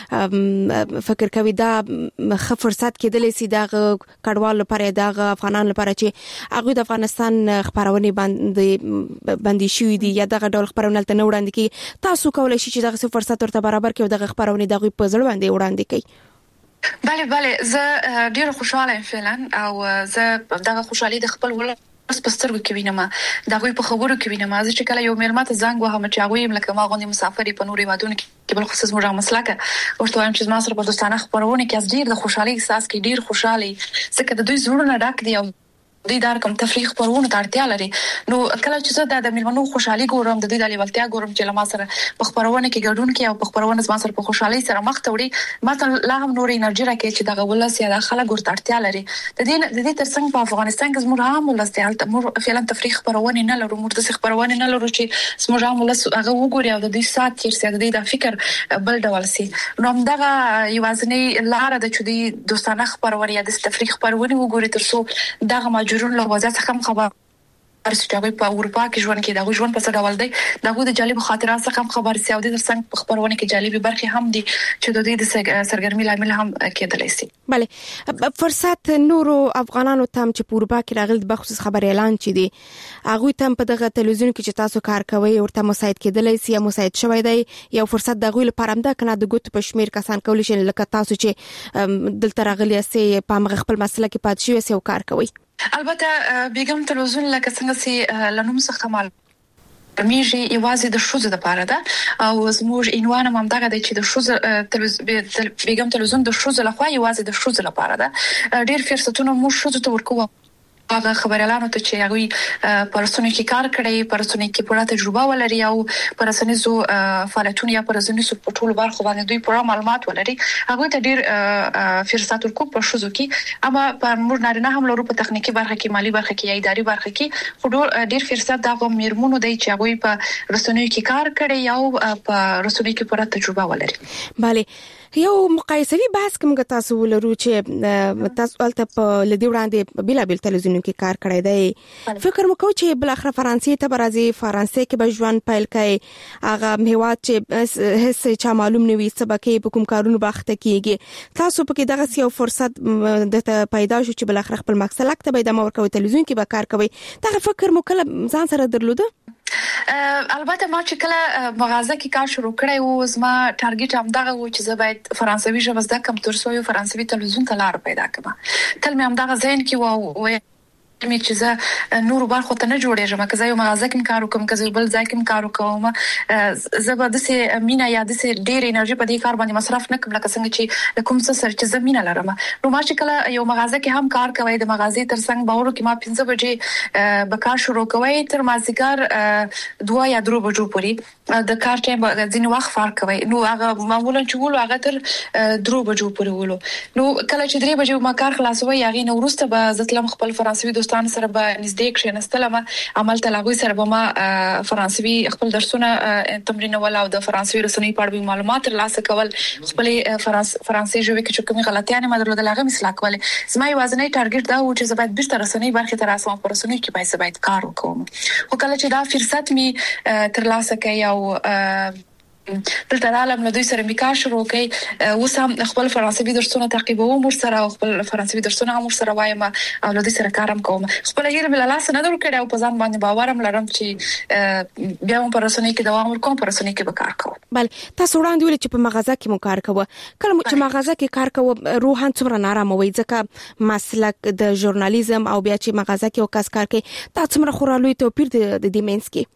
فکر کوي دا ښه فرصت کېدلی سي دا کډوال لپاره دا افغانان لپاره چې هغه د افغانستان خبرونه باندې شوې دي یا دغه ډول خبرونه تل نه وړاندې کی تاسو کولای شئ چې دغه فرصت ورته برابر کړئ دغه خبرونه دغه په ځل باندې وړاندې کوي بله زه ډیر خوشاله یم فعلا او زه دغه خوشحالي د خپل ولر په سترګو کې وینم دا غوي په خبرو کې وینم چې کله یو مېلمه ته زنګ وهم چې هغه یې ملک ما غونډه مسافرې په نوري وادونو کې کې بل خصوص موږ مسلکه ورته وایم چې ما سره په دوستانه خبرونه کې از ډیر د خوشحالي احساس کې ډیر خوشحالي ځکه د دوی زړونه ډک دي او دوی دار کوم تفریح پرونه ته اړتیا لري نو کله چې زه د میلمنو خوشحالي ګورم د دوی د لیوالتیا ګورم چې لما سره په خبرونه کې ګډون کوي او په خبرونه ما سره په خوشحالي سره مخ ته وړي ما لا هم نور انرژي راکې چې دغه ولس یا د خلک ورته اړتیا لري د دې ترڅنګ په افغانستان کې زموږ عام ولس دی موږ فعلا تفریح خبرونه نه لرو موږ د خبرونه نه لرو چې زموږ عام ولس هغه وګوري او د دې سات تیر سي د دې د فکر بل ډول سي نو همدغه یوازنی لار د چودي دوستانه خبرونه یا د تفریح خبرونه وګوري ترڅو دغه ماجرون له وضعیت څخه خبر چې په اروپا کې ژوند کې دا ژوند په څه ډول دی دغه د جالب خاطرات څخه خبر سي او د ترڅنګ په خبرونه کې جالبي برخې هم دي چې د دې د سرګرمي لامل هم کېدلی سي بله فرصت نورو افغانانو تم چې په اروپا کې راغلي د بخصوص خبر اعلان چي دي هغه تم په دغه تلویزیون کې چې تاسو کار کوي ورته مساعد کېدلی سي یا مساعد شوی دی یو فرصت دغه لپاره هم دا کنه د ګوت په شمیر کسان کولی شي لکه تاسو چې دلته راغلي سي په مغ خپل مسله کې پات شي او کار کوي البته بیګم تلویزیون لکه څنګه چې لنوم څخه مال میږي یوازې د شوزه لپاره ده او زموږ عنوان هم دغه دی چې د شوزه بیګم تلویزیون د شوزه لخوا یوازې د شوزه لپاره ده ډیر فرصتونه مو شوزه ته ورکوه هغه خبريالانو ته چې هغه پرسونی کې کار کړی پرسونی کې پوره تجربه ولري او پرسنیزو فعالیتونه یا پرسنیزو په ټولو برخو باندې دوی پوره معلومات ولري هغه ته ډیر فرصت ورکو په شوزو کې اما په موږ نارینه هم لرو په تخنیکی برخه کې مالی برخه کې یا اداري برخه کې ډیر فرصت دغه میرمنو دی چې هغه په رسنیو کې کار کړی او په رسنیو کې پوره تجربه ولري bale یو مقایسوي بحث کوم تاسو ولرو چې تاسو الته په لدی وړاندې بلابل تلویزیون کې کار کړی دی فکر مکو چې بل اخر فرانسې ته برازي فرانسې کې به ژوند پیل کړي هغه هیواد چې هیڅ چا معلوم نه وي سبکه په کوم کارونو باخته کیږي تاسو په کې دغه یو فرصت د پیدا شو چې بل اخر خپل مقصد لکه به د مورکو تلویزیون کې به کار کوي دغه فکر مو کله ځان سره درلوده البته ما چې کله مغازه کې کار شروع کړی و زما ټارګټ هم دغه و چې زه باید فرانسوي ژبه زده کړم ترڅو یو فرانسوي تلویزیون ته لار پیدا کړم تل مې هم دغه ذهن کې و مې چې زه نور برخو ته نه جوړېږم که زه یو مغازه کې کار وکم که زه بل ځای کې کار وکم زه به د سه مینا یا د سه ډېر انرژي په دې کار باندې مصرف نه کوم لکه څنګه چې کوم څه سر چې زه مینا لرم نو ما چې کله یو مغازه کې هم کار کوي د مغازې ترڅنګ باور کې ما 15 بجې به کار شروع کوي تر مازیګر 2 یا 3 بجو پورې د کار ټایم ځینې وخت فرق کوي نو هغه معمولا چې ولو هغه تر 3 بجو پورې ولو نو کله چې 3 بجې ما کار خلاصوي هغه نو ورسته به زتلم خپل فرانسوي دوستان سره به نږدې کښینستلم عمل تلاغوي سره به ما فرانسوي خپل درسونه تمرین ولا او د فرانسوي رسنۍ په اړه معلومات ترلاسه کول خپل فرانسوي ژبه کې کومې غلطیانې ما درلودل هغه مثلا کول زما یوازنی ټارګټ دا و چې زه باید بیرته رسنۍ برخه تر اسمه پر رسنۍ کې باید کار وکړم خو کله چې دا فرصت می ترلاسه کړی او دلته عالم له دوی سره میکا شروع کړي اوس هم خپل فرانسوي درسونه تعقیبوم سره خپل فرانسوي درسونه هم سره وایم او له دوی سره کارم کوم خپل غیر بل لاس نه درو کړي او په ځان باندې باورم لرم چې بیا هم پر رسنۍ کې دوام ورکوم پر رسنۍ کې به کار کوم بل تاسو وړاندې ویل چې په مغازه کې مو کار کوو کله چې مغازه کې کار کوو روحان څومره نارامه وي ځکه مسلک د ژورنالیزم او بیا چې مغازه کې وکاس کار کوي تاسو څومره خورالوي توپیر د دیمنس کې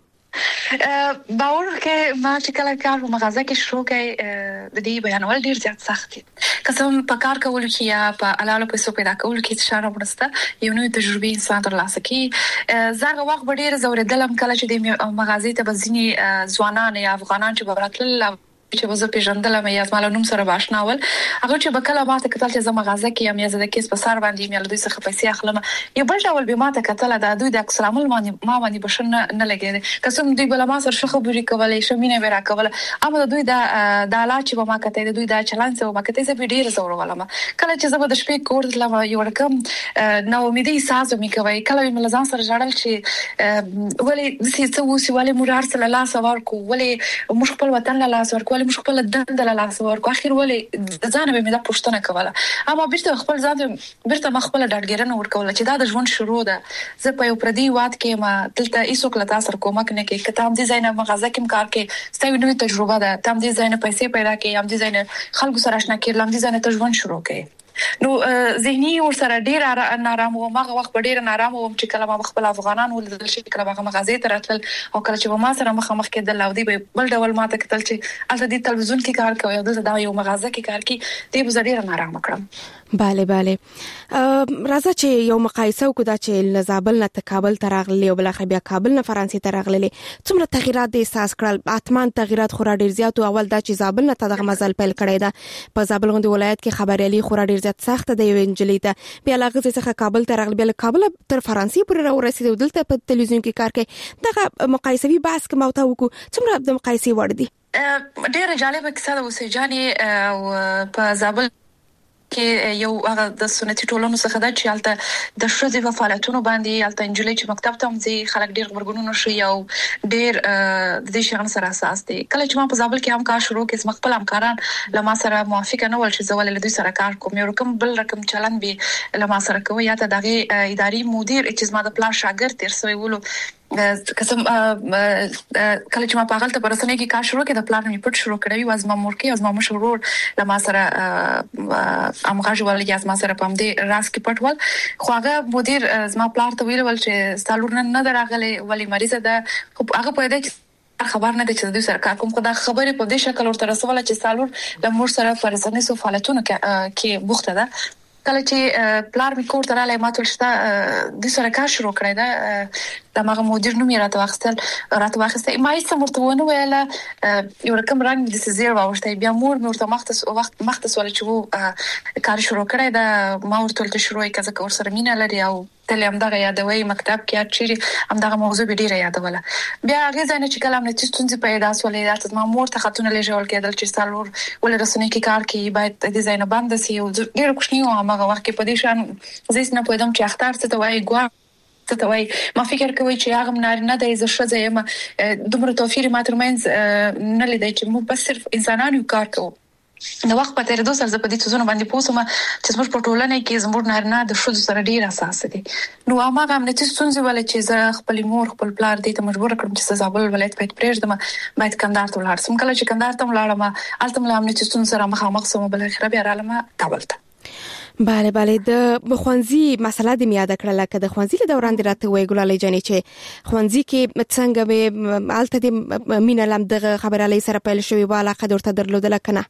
باور کې ما چې کله کار په مغازه کې شروع کړي د دې بیانول ډیر زیات سخت دي قسم په کار کول کې یا په الاله پیسو پیدا کول کې اشاره ورسته یو نوې تجربه انسان ترلاسه کوي زغه وخت ډیر زوردلم کله چې د مغازې ته بزینی ځوانان یا افغانان چې براتل چې وزه پیژندلم یا زما له نوم سره باشناول هغه چې بکله ماته کتل چې زما غازه کې یم یا زده کیس په سر باندې یم له دوی څخه پیسې اخلم یو بل ډول به ماته کتل دا دوی د اکسلام ما باندې بشن نه لګیږي قسم دوی بل ما سره شخه بری کولای شمینه ورا کول اما دوی دا لا چې ما کته دوی دا چلان څه ما کته زه ډیر زور ولم کله چې زه د شپې کور دلم یو رقم نو امیدي احساس مې کوي کله مې لزان سره جړل چې ولی د څه وسی ولی مور سره لا سوار کو ولی مش خپل وطن لا سوار کو مش خپل دند له لاس ورکو اخر ولې ځان به مې دا پښتنه کوله اما بیرته خپل ځان بیرته مخبل ډاډګرنه ورکول چې دا د ژوند شروع ده زه په یو پردي واد کې ما دلته ایسو کله تاسو کومک نه کې کتاب ډیزاین مغازه کې کار کې ستاسو نوې تجربه ده تام ډیزاین پیسې پیدا کې ام ډیزاین خلکو سره آشنا کړل ام ډیزاین ته ژوند شروع کړي نو ذهني ورسره ډیر نارام و ماغه وخت ډیر نارام و چې کله ما خپل افغانان ولدل شي کله هغه مغازې ته راتل او کله چې ما سره مخ کېدل او دی بل ډول ماته کتل چې الته د تلویزیون کې کار کوي او د یو مغازه کې کار کوي دی به ډیر نارام کړم bale راځه چې یو مقایسه وکړو چې لزابل نه کابل ته راغلي او بل خو بیا کابل نه فرانسې ته راغلي څومره تغیرات د احساس کړل اتمان تغیرات خورا ډیر زیات او اول دا چې زابل نه دغه مزل پیل کړی دا په زابل غوندي ولایت کې خبريالي خورا ډیر زیات سخت دی انجلی ته بیا لغه څخه کابل ته راغلی بیا کابل تر فرانسې پورې راورسېد دلته په تلویزیون کې کار کوي دغه مقایسوي بحث کوم او ته وکړو څومره د مقایسې وړ دي ډیره جالبه کیسه ده وسېجاني او په زابل کې یو هغه د سنتي ټولنو څخه دا چې الته د شوزي په فعالیتونو باندې الته انجلۍ چې مکتب ته مځي خلک ډیر خبرګونونه شي او ډیر د دې شغل سره اساس دي کله چې ما په زابل کې هم کار شروع کړم زما خپل همکاران لما سره موافق نه ول چې زول له دوی سره کار کوم یو رقم بل رقم چلن به لما سره کوي یا ته دغه اداري مدیر چې زما د پلان شاګرد تیر سوی ولو قسم کله چې ما په غلطه پرسنه کې کار شروع کړ د پلان می پټ شروع کړی واز ما مورکي از ما مشرور لما سره امغاج ول یا از ما سره پم دي راس کې پټول خو هغه مدیر زما پلان ته ویل چې سالور نه دراغله ولی مریضه ده هغه په دې خبر نه دي چې دوی سره کار کوم خو دا خبره په دې شکل ورته رسوله چې سالور د مور سره فرزانه سو فعالیتونه کې بوخته ده کله چې پلار می کور ته رااله ماته شته د سره کار شروع کړی دا د ماغه مدیر نوم یې راته واخسته ما هیڅ مرته ونه ویله یو رقم رنګ د سزیر واوښته بیا مور مرته مختص ول چې وو کار شروع کړی دا ما ورته شروع یې کزه کور سره مینه لري او تل هم دغه یادوي مکتب کې چیرې هم دغه موضوع به ډیره یادوله بیا هغه ځنه چې کلام نه تستونځي پیدا سولې راته ما مور ته خاتون لېجول کېدل چې سالور ول رسنۍ کې کار کوي باید د ډیزاین بند سي او ډیره کوښنی و هغه وخت کې په دې شان زیس نه پوهیدم چې اختر څه ته وایي ګوا ته وایي ما فکر کوي چې هغه نارینه د عزت شوزه یم دومره توفیر ما ترمنځ نه لیدای چې مو بس صرف انسانانو کار کوو نو وخت په تیر 2 سال په دې څونه باندې پوسوم چې زموږ په ټولنه کې زموږ نارینه د شوزو سره ډیر اساس دي نو هغه هم نتیجه څنګه ول چې زه خپل مور خپل پلار دې ته مجبور کړم چې زابل ولایت په پرېږدم باید کندهار ته ولاړ سم کله چې کندهار ته ولاړم الته مله هم نتیجه څنګه سره مخامخ سم بل خراب رالم کابل ته bale د خوانزي مسله د میاده کړل کده د خوانزي له دوران راته وای ګلالي جانې چې خوانزي کې څنګه به الته د مینلم د خبرالي سره پیل شوی والا قدر ته درلودل کنه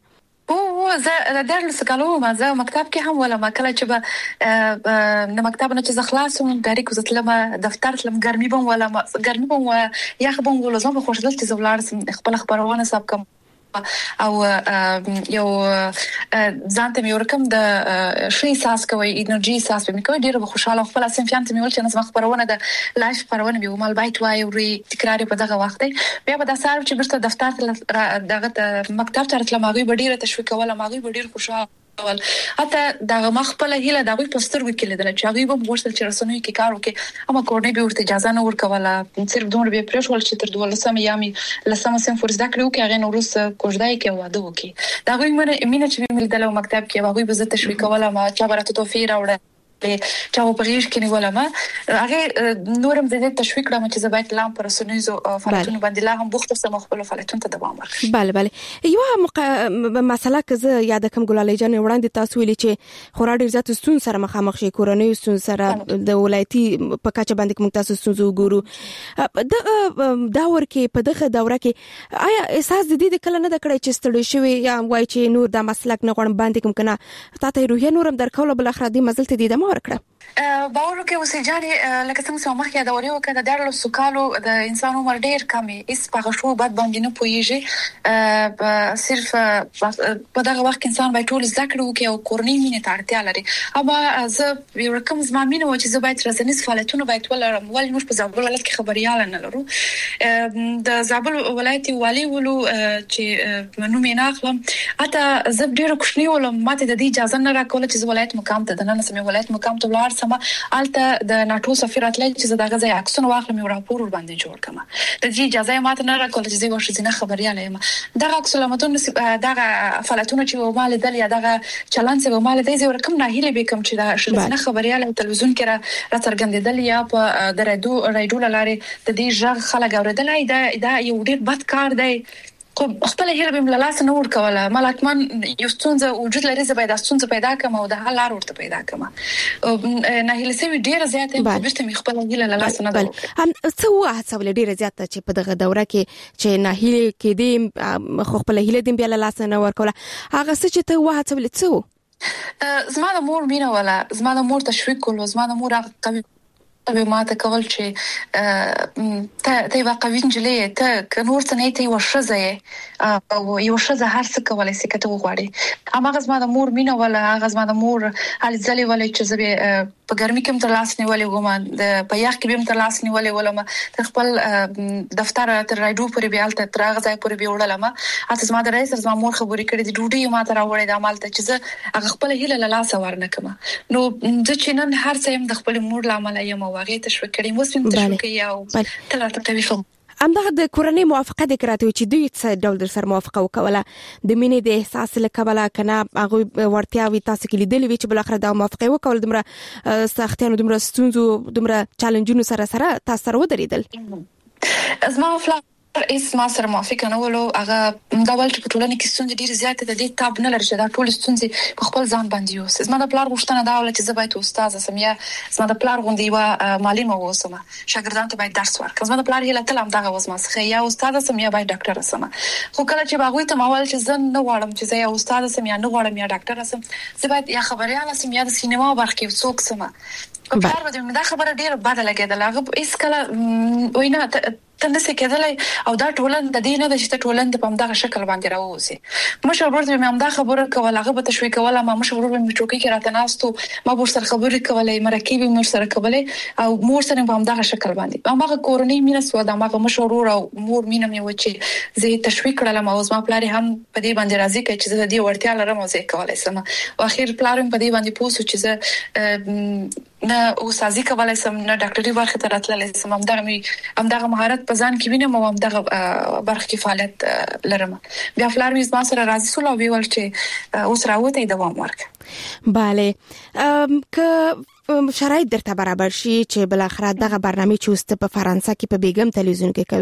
زه درس کالو ما زه مکتب کې هم ولا ما کله چې به د مکتب نه چې خلاصوم ډایرک وزتلم دفتر تلم ګرمي بم ولا ګرمي بم یخ بم ولا زما خوشدل چې زولار خپل خبرونه سب کوم او یو ځانته مې ورکم د شي ساس کوي انرژي ساس به مې کوي ډیره خوشاله خپل اسیم فهمت مې ول چې نظم خبرونه د لایف خبرونه به مال بایت وای او تکرار په دغه وخت بیا به د سار چې برته دفتر دغه مکتب ته راتلم هغه ډیره تشویق ولا هغه ډیره خوشاله حتی دغه مخبل هیله دغه پستر وکیل دل چې هغه به وښتل چې رسنوي کې کار وکي اما کورنۍ به ورته اجازه نه ورکوله صرف دومره به پرېښول چې تر 12 یامي لسمه سم فرض دکړو کې هغه نورس کوژدای کې واده وکي دغه مینه چې مې دل مکتب کې هغه به زه تشویق ولا ما چې برته توفیر راوړل چې په غیږ کې نیول ما هغه نورم د تشویق را چې زبایت لام پر سنویزو فعالیتونو باندې لا هم بوخت سم خپل فعالیتونو ته دوام ورکړي bale یو مسله که یاد کوم ګلالي جان وړاندې تاسو ویلي چې خورا ډیر زیات ستون سره مخامخ شي کورونی ستون سره د ولایتي په کچه باندې کوم تاسو ستونزو ګورو دا ورکه په دغه دوره کې آیا احساس د دې کله نه د کړی چې ستړي شوی یا وای چې نور د مسلک نه غوړم باندې کوم کنه تاسو روحي نورم درکول بل اخر دې مزل ته دې ورکړه باور کې وسېجاني لکه څنګه چې مخکې دا وریو کړه د ډېر سکالو د انسان عمر ډېر کمي اس په شو بعد باندې نه پويږي صرف په دغه وخت انسان باید ټول ذکر وکي او کورنۍ مینه ته اړتیا لري اما زه یو رقم زمامینه و چې زه باید رسنیز فعالیتونه باید ولرم ولې موږ په زابل ولایت کې خبريال نه لرو د زابل ولایت والی ولو چې نوم یې ناخلم اته زه ډېر خوشنی ولم ماته د دې اجازه نه راکول چې ولایت مقام ته د نن سمې ولایت مقام ته ولار سم الته د ناتو سفیر اتلای چې دغه ځای عکسونه واخلم او راپور ور باندې جوړ کړم د دې اجازه ماته نه راکول چې زه ورشي نه خبريال یم دغه عکسونه متون دغه فعالیتونه چې مال دل یا دغه چلن چې مال دې زه ورکم نه هیله به کوم چې دا نه خبريال تلویزیون کې را څرګندېدل یا په د رادیو لارې د دې ژغ خلک اوریدل دا یو ډیر بد کار دی خو خپل هیله به ملالاس نه ورکوله ملاتمن یو ستونزه وجود لري زه باید ستونزه پیدا کوم او د حل لار ورته پیدا کوم نه هیله سوي ډیره زیاته برته می خپل هیله لالاس نه درو هم څه واه څول ډیره زیاته چې په دغه دوره کې چې نه هیله کې دې خپل هیله دې بیا لالاس نه ورکوله هغه څه چې ته واه څول څه زما د مور مینه ولا زما د مور تشویق کول زما د مور هغه به ما ته کول چې ته واقعي انجلې ته کنور څه نه ته وشزه او یو شزه هر څه کولای شي کته وغواړي اما غزما د مور مینه ولا غزما د مور حال ځلې ولې چې زه په ګرمي کې تر لاس نیولې وم د په یخ کې به تر لاس نیولې ولم ته خپل دفتر تر راډیو پورې بیالته تر غځای پورې بیوړلم اته زما د رئیس زما مور خبرې کړې د ډوډۍ ما ته راوړې د عمل ته چې زه هغه خپل هیله لاس ورنه کما نو د چینن هر څه يم د خپل مور لامل یم واغې تشویق کړي موسم تشویق یو تلاته تلیفون همدغه د کورنۍ موافقه د کراته چې دوی څه ډول در سره موافقه وکوله د مینې د احساس لکبله کنه هغه ورتیاوي تاسو کې لیدلې چې بل اخر د موافقه وکول دمره سختیانو دمره ستونزو دمره چالنجونو سره تاسو سره ودرېدل زما فلان اس ما سره موافقه نه ولو هغه دا ول چې په ټولنه کې ستونزې ډېر زیات د دې تاب نه لري چې دا ټول ستونزې په خپل ځان باندې یو زما د پلار غوښتنه دا ول چې زه باید استاد اسم یا زما د پلار غوندي و معلم اوسم شاګردانو ته باید درس ورکړم زما د پلار هیله تل هم دغه وسمه څخه یا استاد اسم یا باید ډاکټر اسم خو کله چې باغوي ته ماول چې زه نه غواړم چې زه یا استاد اسم یا نه غواړم یا ډاکټر اسم زه باید یا خبريال اسم یا د سینما برخه کې څوک سم په کار باندې دا خبره ډیره بده لګیدله هغه هیڅ کله وینا تنسه کېدلای او دا ټولن د دې نه د چې ټولن د پمدغه شکل باندې راوځي مشر ورته مې همدا خبره کوله هغه به تشویق کوله ما مشر ورته مې چوکي کې راته ناستو ما ور سره خبرې کولې مرکبي مور سره کولې او مور سره په همدغه شکل باندې هغه کورنۍ مینه سو دا هغه مشر ور او مور مینه مې وچی زه تشویق کړل ما اوس ما پلار هم په دې باندې راضي کړ چې زه دې ورتیا لرم او زه کولای سم او اخر پلار په دې باندې پوسو چې زه نه او سازي کولای سم نه ډاکټري برخه ته راتللی سم همدغه مهارت په ځان کې وینم او همدغه برخه کې فعالیت لرم بیا فلار مې ما سره راضي سول او ویل چې اوس راوته دوام ورک bale که شرایط درته برابر شي چې بل اخر دغه برنامه چوست په فرانسه کې په بیګم تلویزیون کې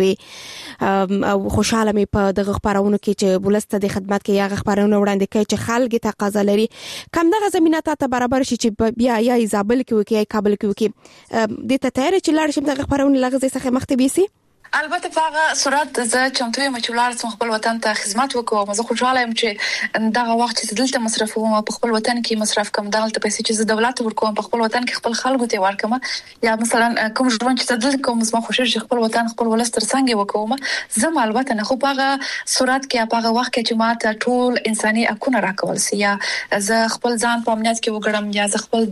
کوي او خوشاله مې په دغه خبرونو کې چې بولسته د خدمت کې یا خبرونه وړاندې کوي چې خلک تقاضا لري کم دغه زمينه ته برابر شي چې بیا یا ایزابل کې وکي یا کابل کې وکي د ته تیار چې لاړ شم دغه خبرونه لغزه څخه مختبي سي البته په هغه صورت زه چمتو یم چې ولر څم خپل وطن ته خدمت وکوم زه خوشاله یم چې دغه وخت چې دلته مصرفوم په خپل وطن کې مصرف کوم دلته پیسې چې زه دولت ورکوم په خپل وطن کې خپل خلکو ته ورکوم یا مثلا کوم ژوند چې دلته کوم زما خوشاله چې خپل وطن خپل ولستر څنګه وکوم زه البته نه خو په هغه صورت کې په هغه وخت کې چې ماته ټول انساني حقونه راکول سي یا زه خپل ځان په امنیت کې وګړم یا زه خپل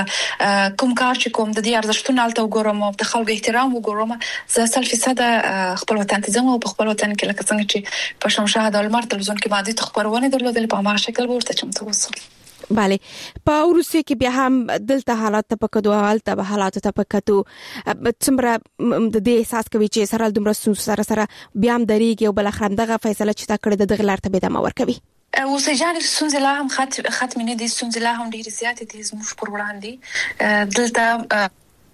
کوم کار چې کوم د دې ارزښتونو الته وګورم او د خلکو احترام وګورم زه 100% خپل وطن ته ځم او په خپل وطن کې لکه څنګه چې په شمشاد او لمر تلویزیون کې باندې تخبرونه درلودل په هغه شکل ورته چمتو وسل bale په روسیه کې بیا هم دلته حالات ته پکدو حالت به حالات ته پکتو څومره د دې احساس کوي چې سره دومره سره بیا هم دریږي او بل اخر دغه فیصله چې تا کړې د غلار ته به د مور کوي او سجان ستونزې لا هم ختم نه دي ستونزې لا هم ډېر زیات دي زموږ پر وړاندې دلته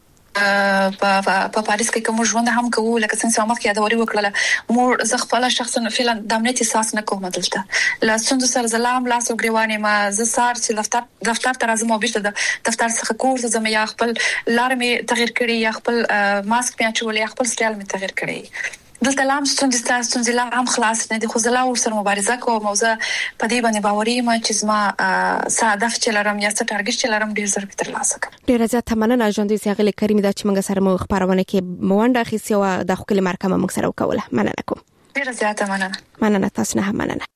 په پاریس کې کوم ژوند هم کوو لکه څنګه چې مخکې یادوري وکړه مور زه خپل شخصا فعلا د امنیت احساس نه کوم دلته لا څنګه سره زلام لاس او غریوانه ما زه سار چې دفتر ته راځم او بیرته د دفتر څخه کور ته ځم یا خپل لار مې تغیر کړی یا خپل ماسک مې اچول یا خپل سټایل مې تغیر کړی دلته لام ستونزې لا هم خلاص نه دي خو زه لا ورسره مبارزه کوم او زه په دې باندې باوري یم چې زما هدف چې لرم یا څه ټارګټ چې لرم ډیر زر تر لاسه کوم ډیر زیات مننه ژوندې سیاغلی کریمه دا چې موږ سره مو خبرونه کې موانډه خېسي او د خپل مرکه موږ سره وکوله مننه کوم ډیر زیات مننه تاسو نه مننه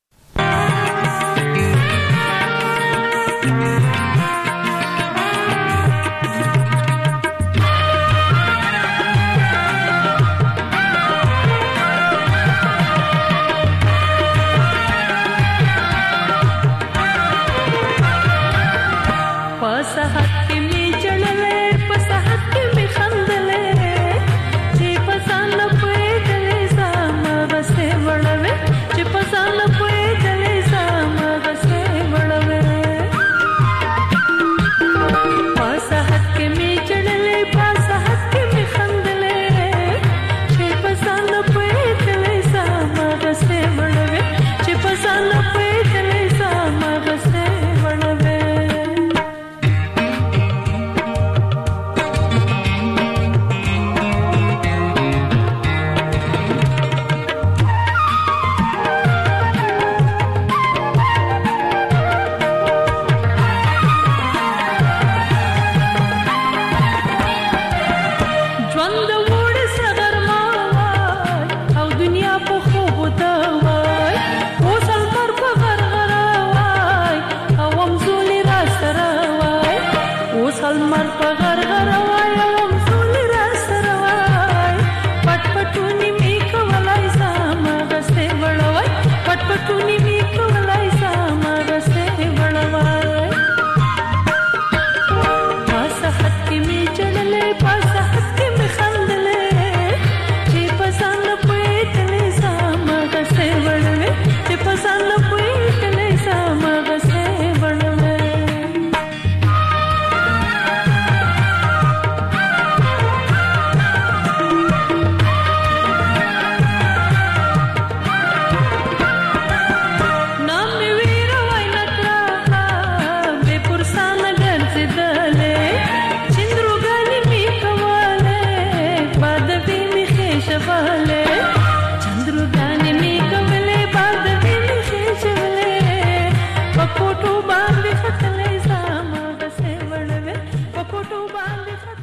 چې پسند لاله